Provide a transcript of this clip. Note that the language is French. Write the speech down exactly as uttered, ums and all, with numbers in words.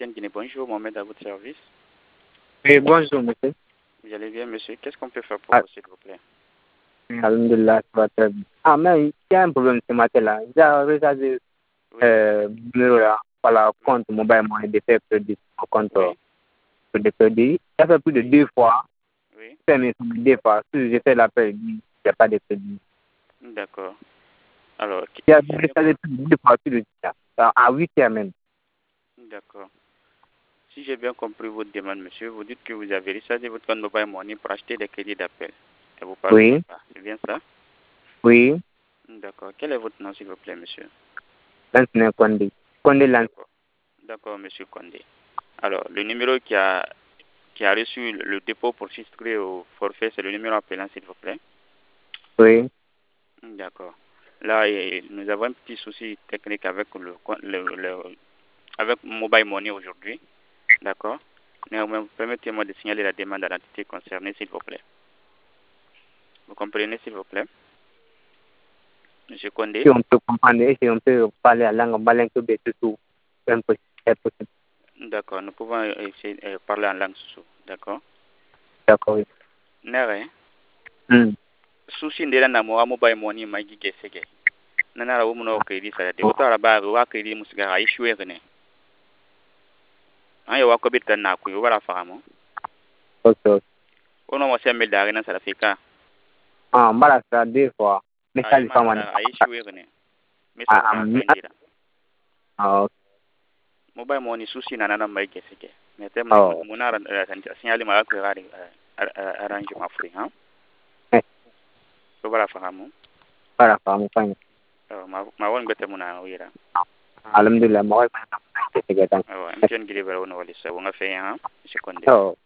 Ancienne Guinée. Bonjour, Mohamed à votre service. Oui, bonjour, monsieur. Vous allez bien, monsieur? Qu'est-ce qu'on peut faire pour Ah. vous, s'il vous plaît? Alhamdulillah, ça va très bien. Ah, mais il y a un problème ce matin-là. J'ai regardé Oui. euh, le numéro là, par la compte mobile money de faire crédit au compte Oui. de crédit. Ça fait plus de deux fois. Oui. C'est mes deux fois. Si j'ai fait l'appel, il dit qu'il n'y a pas de crédit. D'accord. Alors, qui- Il y a si j'ai bien regardé plus de deux fois sur le chat. À huit heures même. D'accord. Si j'ai bien compris votre demande, monsieur, vous dites que vous avez rechargé votre compte mobile money pour acheter des crédits d'appel. Et vous parvenez Oui. pas. C'est bien ça? Oui. D'accord. Quel est votre nom, s'il vous plaît, monsieur? Lansina Condé. Condé Lans. D'accord. D'accord, monsieur Condé. Alors, le numéro qui a, qui a reçu le dépôt pour souscrire au forfait, c'est le numéro appelant, s'il vous plaît. Oui. D'accord. Là, et nous avons un petit souci technique avec le, le, le avec Mobile Money aujourd'hui. D'accord. Néanmoins, permettez-moi de signaler la demande à l'entité concernée, s'il vous plaît. Vous comprenez, s'il vous plaît? Monsieur Condé? Si on peut comprendre, si on peut parler la langue balingue, c'est tout. C'est possible. D'accord. Nous pouvons essayer de parler en langue sous. D'accord. D'accord, oui. Nere? Hmm. Souci ndela na mo Mobile Money magi gesege. Nanara wo muno okiri sa de wotara ba wa kiri musiga ai shwe gane. Ayo wa ko bitan na ku wala fahamo. Ok, ok. Ono mo sembe dare na sarafika. Ah, mbala sa deux fois. Mais ça, Ai c'est pas moi. mana ai shwe gane. Message Ah, na ah, findira. ah, ok. Mobile Money souci na nana mai gesege. Mais tem Oh. munara signali ma ko gari arrangement free, hein? Eh, So wala fahamo. para kamu fanya. Ma ma won bete muna wira. Alhamdulillah, mau fanya. Oh, I'm trying to get it on all this. I want to say, huh? Seconde. Oh.